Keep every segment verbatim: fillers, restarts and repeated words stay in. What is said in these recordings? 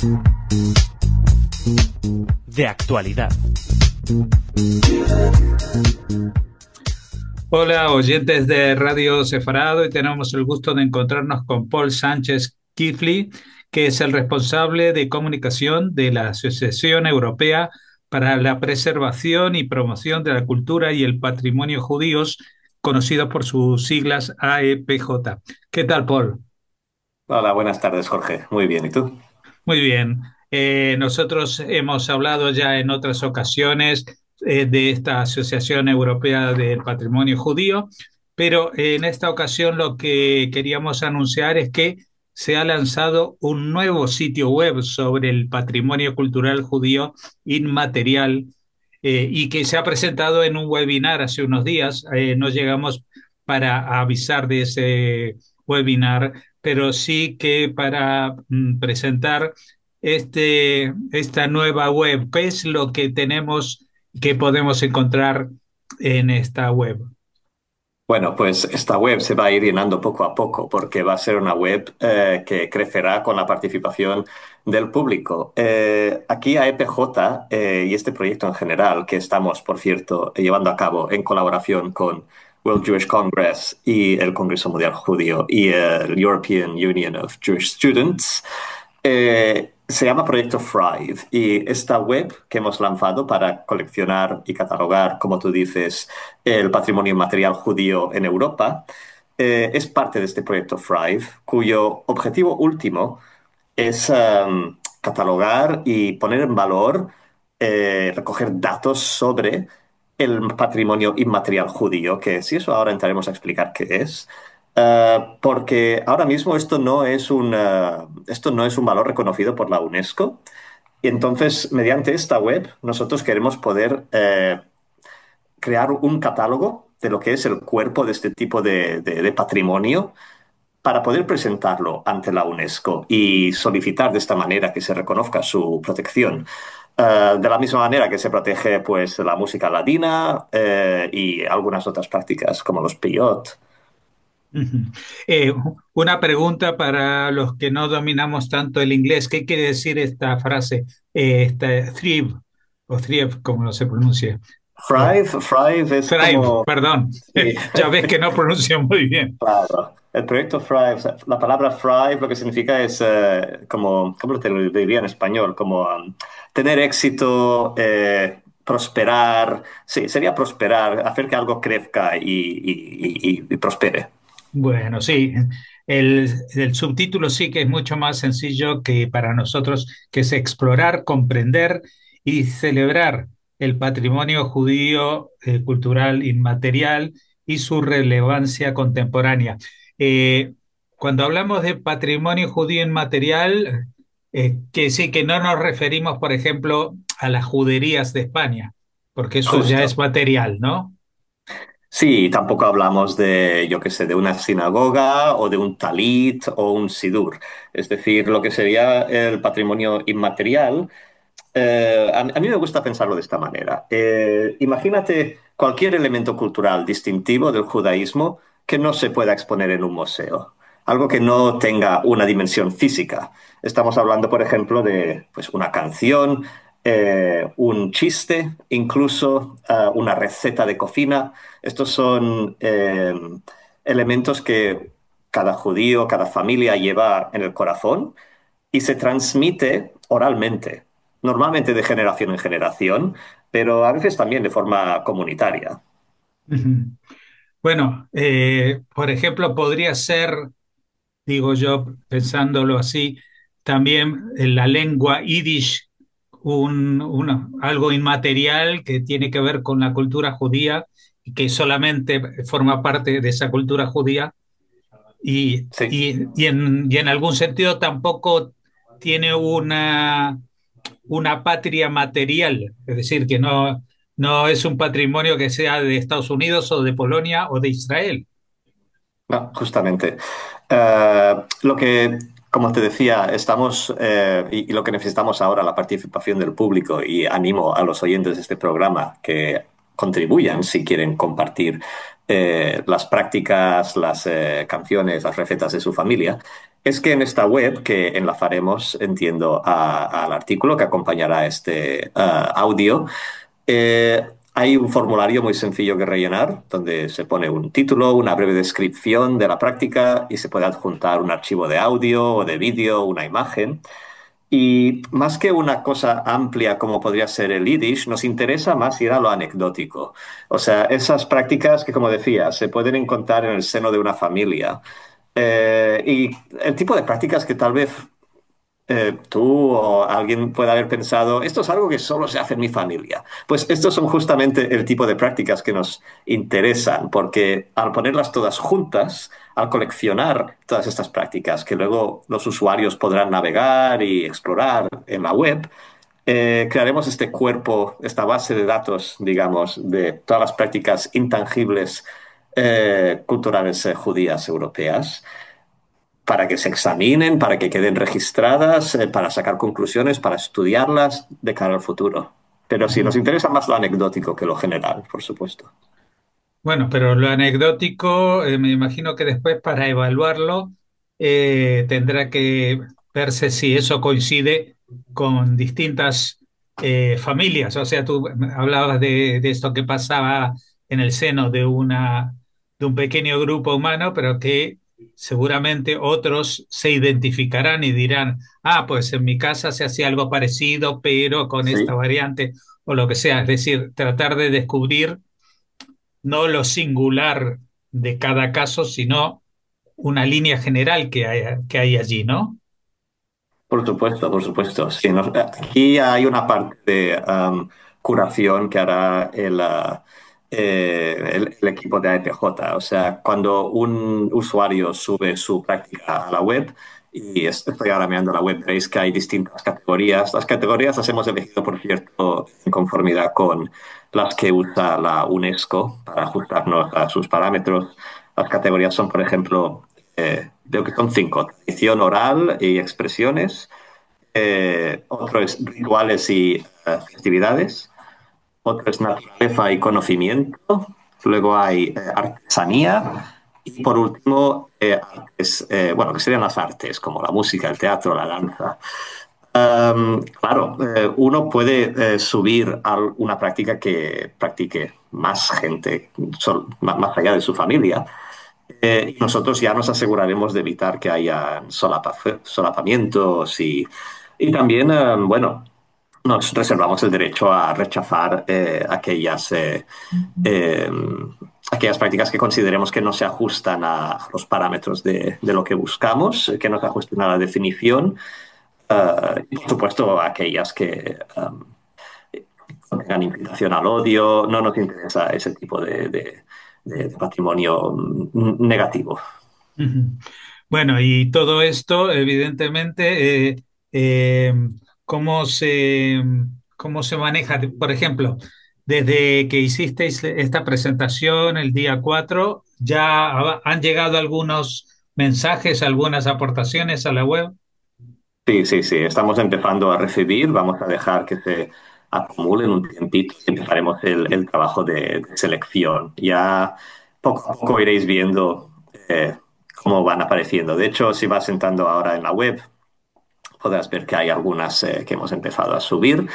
De actualidad. Hola, oyentes de Radio Sefarado, y tenemos el gusto de encontrarnos con Paul Sánchez Kifli, que es el responsable de comunicación de la Asociación Europea para la Preservación y Promoción de la Cultura y el Patrimonio Judíos, conocido por sus siglas A E P J. ¿Qué tal, Paul? Hola, buenas tardes, Jorge. Muy bien, ¿y tú? Muy bien. Eh, nosotros hemos hablado ya en otras ocasiones eh, de esta Asociación Europea del Patrimonio Judío, pero eh, en esta ocasión lo que queríamos anunciar es que se ha lanzado un nuevo sitio web sobre el patrimonio cultural judío inmaterial, eh, y que se ha presentado en un webinar hace unos días. Eh, no llegamos para avisar de ese webinar, pero sí que para mm, presentar este, esta nueva web. ¿Qué es lo que tenemos, que podemos encontrar en esta web? Bueno, pues esta web se va a ir llenando poco a poco porque va a ser una web eh, que crecerá con la participación del público. Eh, aquí a E P J eh, y este proyecto en general, que estamos, por cierto, llevando a cabo en colaboración con World Jewish Congress y el Congreso Mundial Judío y el European Union of Jewish Students, Eh, se llama Proyecto Thrive y esta web que hemos lanzado para coleccionar y catalogar, como tú dices, el patrimonio inmaterial judío en Europa, eh, es parte de este proyecto Thrive, cuyo objetivo último es um, catalogar y poner en valor, eh, recoger datos sobre el patrimonio inmaterial judío, que si eso ahora entraremos a explicar qué es. Uh, porque ahora mismo esto no es un, uh, esto no es un valor reconocido por la UNESCO. Y entonces, mediante esta web, nosotros queremos poder eh, crear un catálogo de lo que es el cuerpo de este tipo de, de, de patrimonio para poder presentarlo ante la UNESCO y solicitar de esta manera que se reconozca su protección. Uh, de la misma manera que se protege pues, la música ladina eh, y algunas otras prácticas como los peyot. Ujú. Eh, una pregunta para los que no dominamos tanto el inglés. ¿Qué quiere decir esta frase? Eh, esta thrive, o thrive, como se pronuncia. Eh, Thrive, Thrive es thrive, como... perdón. Sí, Ya ves que no pronuncio muy bien. claro. El proyecto Thrive, o sea, la palabra Thrive lo que significa es eh, como, ¿cómo te lo diría en español? Como um, tener éxito, eh, prosperar. Sí, sería prosperar, hacer que algo crezca y, y- y- y prospere. Bueno, sí, el, el subtítulo sí que es mucho más sencillo que para nosotros, que es explorar, comprender y celebrar el patrimonio judío, eh, cultural inmaterial y su relevancia contemporánea. Eh, Cuando hablamos de patrimonio judío inmaterial, eh, que sí que no nos referimos, por ejemplo, a las juderías de España, porque eso ya es Justo. material, ¿no? Sí, tampoco hablamos de, yo qué sé, de una sinagoga o de un talit o un sidur. Es decir, lo que sería el patrimonio inmaterial. Eh, a, a mí me gusta pensarlo de esta manera. Eh, imagínate cualquier elemento cultural distintivo del judaísmo que no se pueda exponer en un museo, algo que no tenga una dimensión física. Estamos hablando, por ejemplo, de pues, una canción, eh, un chiste, incluso eh, una receta de cocina. Estos son eh, elementos que cada judío, cada familia lleva en el corazón y se transmite oralmente, normalmente de generación en generación, pero a veces también de forma comunitaria. Ujú. Bueno, eh, por ejemplo, podría ser, digo yo, pensándolo así, también en la lengua yiddish, un, una- algo inmaterial que tiene que ver con la cultura judía y que solamente forma parte de esa cultura judía, y, Sí. y, y en, y en algún sentido tampoco tiene una, una patria material, es decir, que no, no es un patrimonio que sea de Estados Unidos o de Polonia o de Israel. No, justamente. Eh, lo que, como te decía, estamos eh, y, y lo que necesitamos ahora, la participación del público, y animo a los oyentes de este programa que contribuyan si quieren compartir eh, las prácticas, las eh, canciones, las recetas de su familia, es que en esta web, que enlazaremos, entiendo, a- al artículo que acompañará este ah, audio, eh, hay un formulario muy sencillo que rellenar, donde se pone un título, una breve descripción de la práctica y se puede adjuntar un archivo de audio o de vídeo, una imagen. Y más que una cosa amplia como podría ser el Yiddish, nos interesa más ir a lo anecdótico. O sea, esas prácticas que, como decía, se pueden encontrar en el seno de una familia. Eh, y el tipo de prácticas que tal vez eh, tú o alguien puede haber pensado, esto es algo que solo se hace en mi familia. Pues estos son justamente el tipo de prácticas que nos interesan, porque al ponerlas todas juntas, al coleccionar todas estas prácticas que luego los usuarios podrán navegar y explorar en la web, eh, crearemos este cuerpo, esta base de datos, digamos, de todas las prácticas intangibles eh, culturales eh, judías europeas para que se examinen, para que queden registradas, eh, para sacar conclusiones, para estudiarlas de cara al futuro. Pero sí, nos interesa más lo anecdótico que lo general, por supuesto. Bueno, pero lo anecdótico, eh, me imagino que después para evaluarlo eh, tendrá que verse si eso coincide con distintas eh, familias. O sea, tú hablabas de, de esto que pasaba en el seno de una, de un pequeño grupo humano, pero que seguramente otros se identificarán y dirán, ah, pues en mi casa se hacía algo parecido, pero con esta Sí, variante o lo que sea. Es decir, tratar de descubrir no lo singular de cada caso, sino una línea general que hay, que hay allí, ¿no? por supuesto, por supuesto. Sí, nos- aquí hay una parte de um, curación que hará el, ah, eh, el, el equipo de A P J. O sea, cuando un usuario sube su práctica a la web, y es- estoy ahora mirando la web, veis que hay distintas categorías. Las categorías las hemos elegido, por cierto, en conformidad con las que usa la UNESCO para ajustarnos a sus parámetros. Las categorías son, por ejemplo, eh, creo que son cinco: tradición oral y expresiones, eh, otro es rituales y eh, festividades, otro es naturaleza y conocimiento, luego hay eh, artesanía y por último, eh, artes, eh, bueno, que serían las artes, como la música, el teatro, la danza. Um, claro, eh, uno puede eh, subir a una práctica que practique más gente, sol- más más allá de su familia. Eh, y nosotros ya nos aseguraremos de evitar que haya solapa- solapamientos y, y también, eh, bueno, nos reservamos el derecho a rechazar eh, aquellas, eh, eh, aquellas prácticas que consideremos que no se ajustan a los parámetros de, de lo que buscamos, que no se ajusten a la definición. Eh, y por supuesto, aquellas que um, tengan inclinación al odio, no nos interesa ese tipo de, de- de patrimonio mm, negativo. Ujú. Bueno, y todo esto, evidentemente, eh, eh, ¿cómo se, cómo se maneja? Por ejemplo, desde que hicisteis esta presentación el día cuatro, ¿ya ha- han llegado algunos mensajes, algunas aportaciones a la web? Sí, sí, sí, estamos empezando a recibir, vamos a dejar que se acumulen un tiempito y empezaremos el, el trabajo de, de selección. Ya poco a poco iréis viendo eh, cómo van apareciendo. De hecho, si vas entrando ahora en la web, podrás ver que hay algunas eh, que hemos empezado a subir.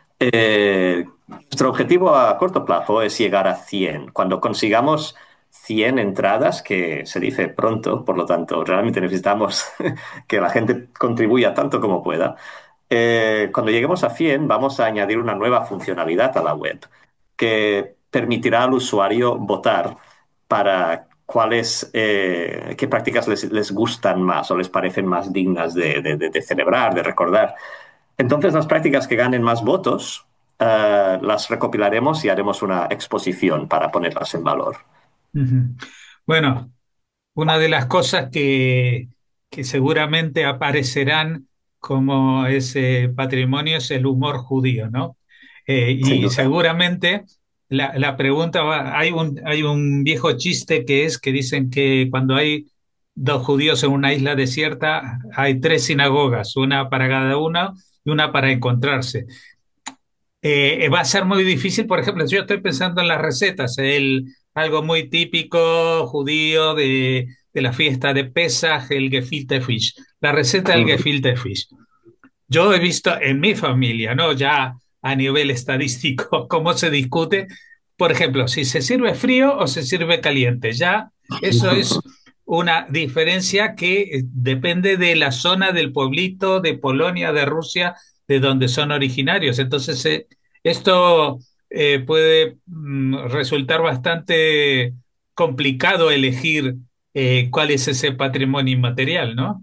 Eh, nuestro objetivo a corto plazo es llegar a cien. Cuando consigamos cien entradas, que se dice pronto, por lo tanto, realmente necesitamos que la gente contribuya tanto como pueda. Eh, cuando lleguemos a cien, vamos a añadir una nueva funcionalidad a la web que permitirá al usuario votar para cuáles, eh, qué prácticas les, les, gustan más o les parecen más dignas de, de, de celebrar, de recordar. Entonces, las prácticas que ganen más votos uh, las recopilaremos y haremos una exposición para ponerlas en valor. Ujú. Bueno, una de las cosas que, que seguramente aparecerán como ese patrimonio es el humor judío, ¿no? Eh, Sin y duda. seguramente la, la pregunta va, hay un, hay un viejo chiste que es que dicen que cuando hay dos judíos en una isla desierta, hay tres sinagogas, una para cada uno y una para encontrarse. eh, va a ser muy difícil. Por ejemplo, yo estoy pensando en las recetas, el, algo muy típico judío de, de la fiesta de Pesaj, el gefilte fish, la receta del Ujú. gefilte fish. Yo he visto en mi familia, ¿no? Ya a nivel estadístico, cómo se discute, por ejemplo, si se sirve frío o se sirve caliente. Ya eso es una diferencia que eh, depende de la zona del pueblito, de Polonia, de Rusia, de donde son originarios. Entonces, eh, esto eh, puede mm, resultar bastante complicado elegir eh, cuál es ese patrimonio inmaterial, ¿no?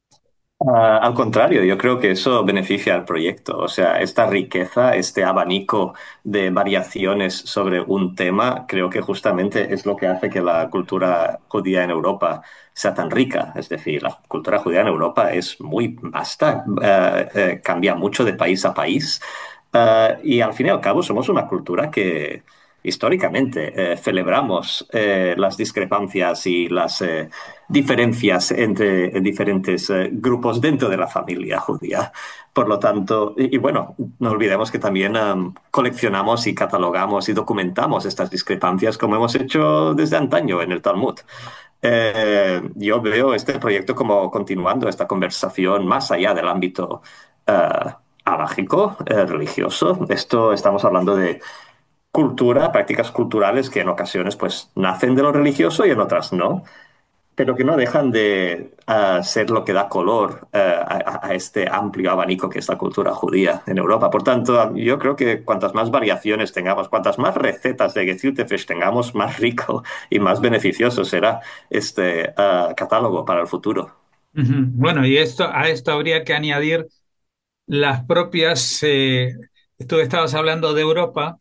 Ah, al contrario, yo creo que eso beneficia al proyecto. O sea, esta riqueza, este abanico de variaciones sobre un tema, creo que justamente es lo que hace que la cultura judía en Europa sea tan rica. Es decir, la cultura judía en Europa es muy vasta, eh, eh, cambia mucho de país a país. Eh, y al fin y al cabo somos una cultura que históricamente eh, celebramos eh, las discrepancias y las eh, diferencias entre diferentes eh, grupos dentro de la familia judía. Por lo tanto, y, y bueno, no olvidemos que también um, coleccionamos y catalogamos y documentamos estas discrepancias como hemos hecho desde antaño en el Talmud. Eh, yo veo este proyecto como continuando esta conversación más allá del ámbito uh, alágico, eh, religioso. Esto estamos hablando de cultura, prácticas culturales que en ocasiones pues nacen de lo religioso y en otras no, pero que no dejan de uh, ser lo que da color uh, a, a, este amplio abanico que es la cultura judía en Europa. Por tanto, yo creo que cuantas más variaciones tengamos, cuantas más recetas de Gefilte Fish tengamos, más rico y más beneficioso será este uh, catálogo para el futuro. Ujú. Bueno, y esto, a esto habría que añadir las propias, eh, tú estabas hablando de Europa,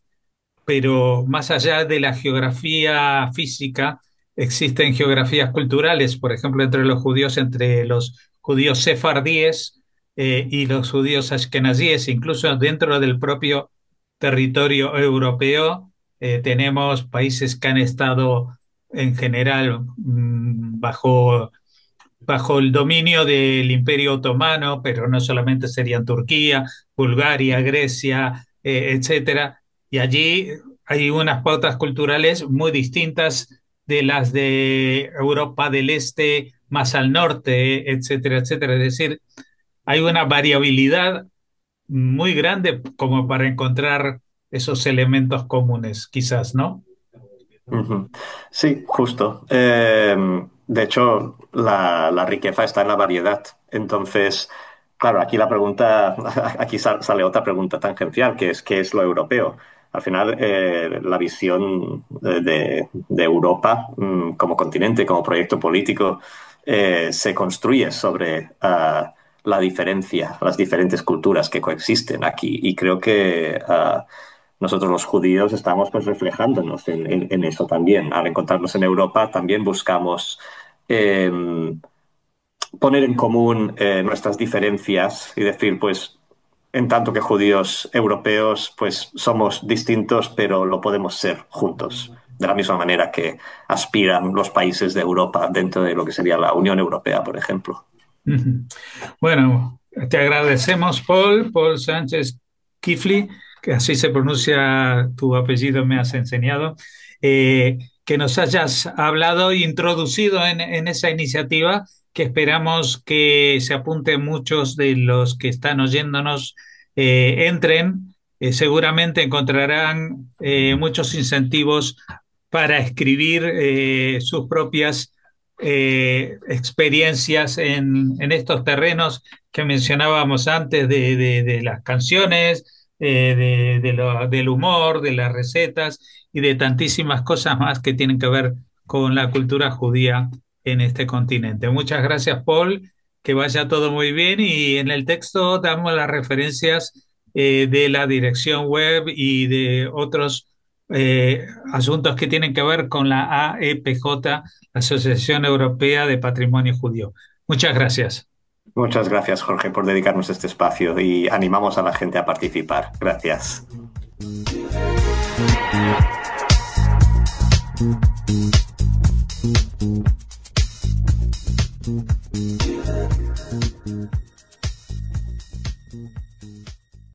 pero más allá de la geografía física, existen geografías culturales, por ejemplo, entre los judíos, entre los judíos sefardíes eh, y los judíos ashkenazíes, incluso dentro del propio territorio europeo, eh, tenemos países que han estado en general mm, bajo bajo el dominio del Imperio Otomano, pero no solamente serían Turquía, Bulgaria, Grecia, eh, etcétera. Y allí hay unas pautas culturales muy distintas de las de Europa del Este más al norte, etcétera, etcétera. Es decir, hay una variabilidad muy grande como para encontrar esos elementos comunes, quizás, ¿no? Ujú. Sí, justo. Eh, de hecho, la, la riqueza está en la variedad. Entonces, claro, aquí la pregunta, aquí sal- sale otra pregunta tangencial, que es ¿qué es lo europeo? Al final, eh, la visión de, de- de Europa mm, como continente, como proyecto político, eh, se construye sobre ah, la diferencia, las diferentes culturas que coexisten aquí. Y creo que ah, nosotros los judíos estamos pues reflejándonos en, en- en eso también. Al encontrarnos en Europa también buscamos eh, poner en común eh, nuestras diferencias y decir, pues, en tanto que judíos europeos, pues somos distintos, pero lo podemos ser juntos, de la misma manera que aspiran los países de Europa dentro de lo que sería la Unión Europea, por ejemplo. Ujú. Bueno, te agradecemos, Paul, Paul Sánchez Kifli, que así se pronuncia tu apellido, me has enseñado, eh, que nos hayas hablado e introducido en, en esa iniciativa, que esperamos que se apunten muchos de los que están oyéndonos, eh, entren, eh, seguramente encontrarán eh, muchos incentivos para escribir eh, sus propias eh, experiencias en, en estos terrenos que mencionábamos antes de, de- de las canciones, eh, de, de lo- del humor, de las recetas y de tantísimas cosas más que tienen que ver con la cultura judía en este continente. Muchas gracias, Paul, que vaya todo muy bien y en el texto damos las referencias eh, de la dirección web y de otros eh, asuntos que tienen que ver con la A E P J, Asociación Europea de Patrimonio Judío. Muchas gracias. Muchas gracias, Jorge, por dedicarnos este espacio y animamos a la gente a participar. Gracias.